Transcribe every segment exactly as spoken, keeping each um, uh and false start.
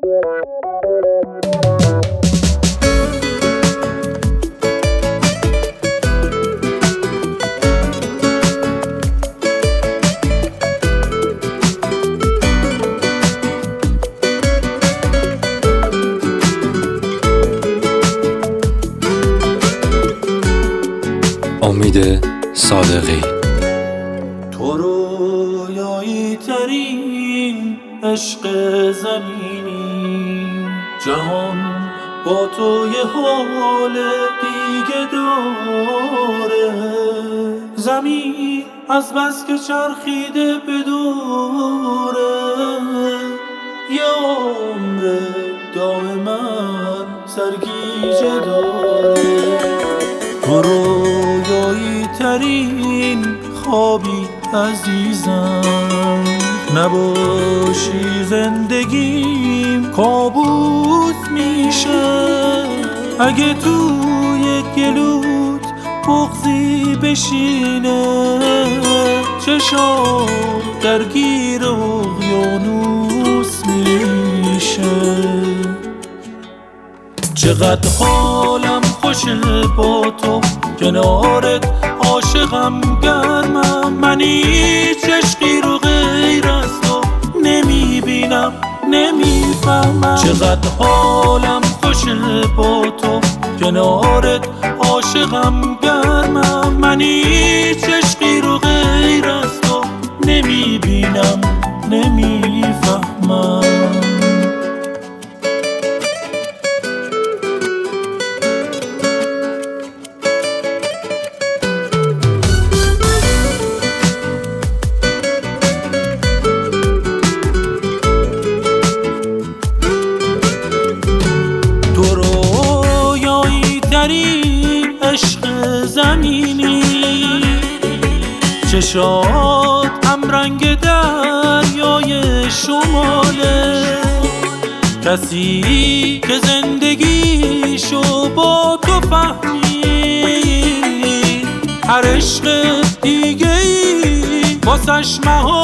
امید صادقی. تو رویایی ترین عشق زمینی، جهان با تو یه حال دیگه داره. زمین از بس که چرخیده به دوره، یه عمر دائما سرگیجه داره. تو رویایی ترین خوابی عزیزم، نباشی زندگیم کابوس میشه. اگه توی گلوت بغضی بشینه، چشام درگیر اقیانوس میشه. چقدر حالم خوشه با تو کنارت، عاشقم گرمم. من هیچ عشقی رو غیر از تو نمیبینم نمیفهمم. چقدر حالم خوشه با تو کنارت، عاشقم گرمم. من هیچ عشقی رو غیر از تو نمیبینم نمیفهمم. عشق زمینی، چشات هم رنگ دریای شماله. کسی که زندگیشو با تو فهمید، هر عشق دیگه ای واسش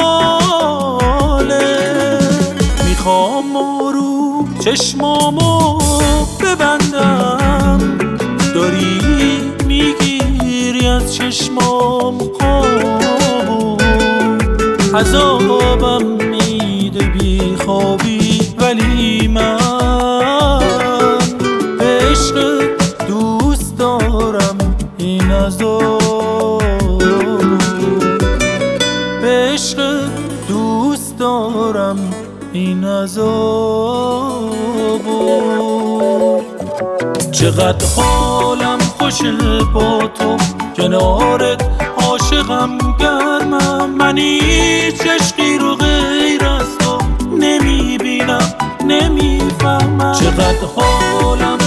محاله. میخوام رو چشمامو ببندم، داری میگیری از چشمام خوابو. عذابم میده بی خوابی، ولی من به عشق دوست دارم این عذابو. به عشق دوست دارم این عذابو. چقدر حالم خوشه با تو کنارت، عاشقم گرمم. من هیچ عشقی رو غیر از تو نمیبینم نمیفهمم. چقدر حالم